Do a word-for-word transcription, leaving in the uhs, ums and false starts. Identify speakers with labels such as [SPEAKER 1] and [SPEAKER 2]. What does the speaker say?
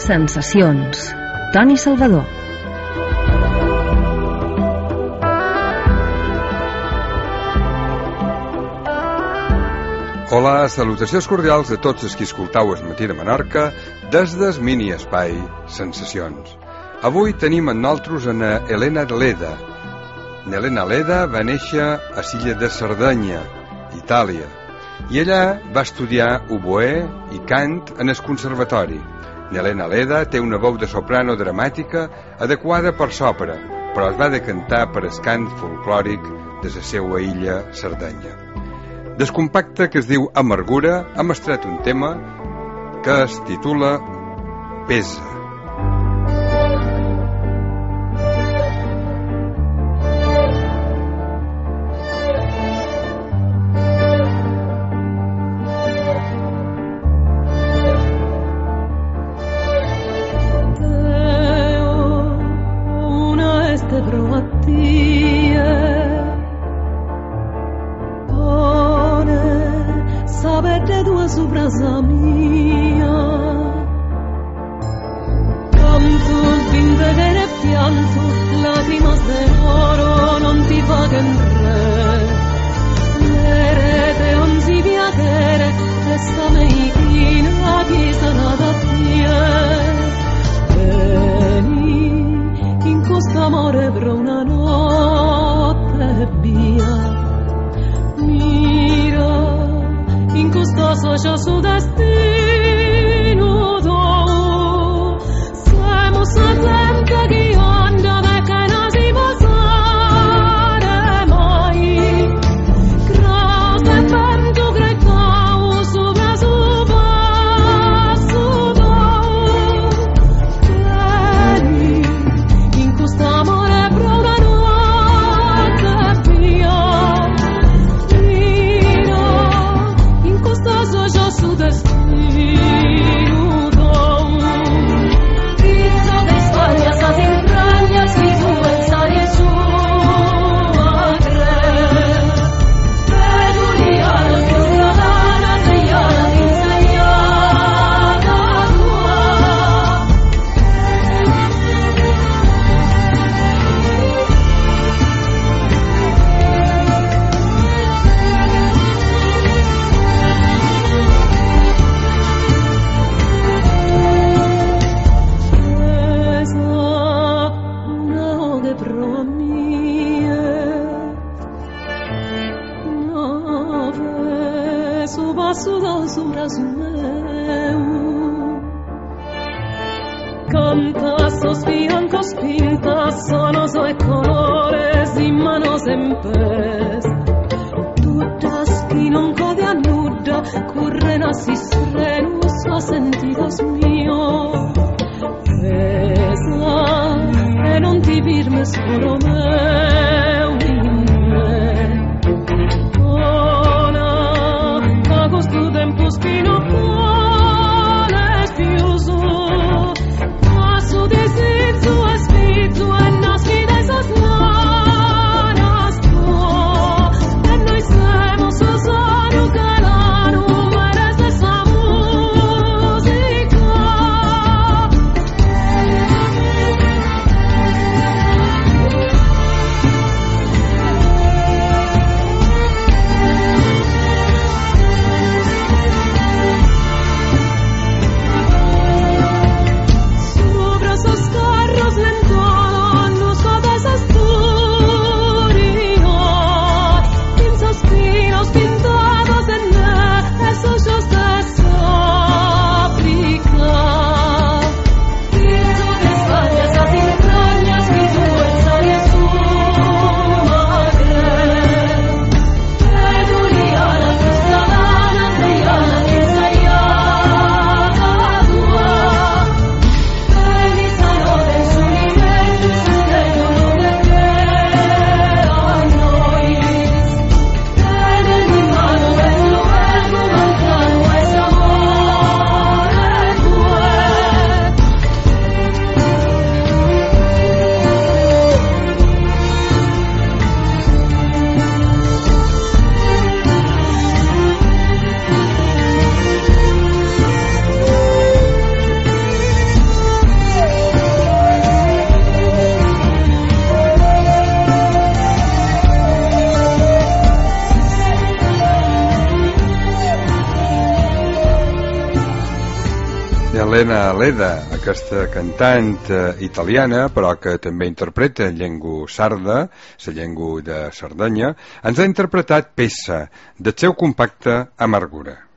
[SPEAKER 1] Sensacions. Toni Salvador.
[SPEAKER 2] Hola, salutacions cordials de tots els qui escoltau el Matí de Menorca des del mini espai Sensacions. Avui tenim amb nosaltres a Helena Leda. Helena Leda va néixer a l'illa de Sardenya, Itàlia, i ella va estudiar oboè i cant en el conservatori. Helena Leda té una veu de soprano dramàtica adequada per l'òpera, però es va decantar per el cant folclòric de la seva illa Sardenya. Del compacte que es diu Amargura hem extret un tema que es titula Pesa. Elena Leda, aquesta cantant eh, italiana, però que també interpreta llengua sarda, la llengua de Sardenya, ens ha interpretat peça del seu compacte Amargura.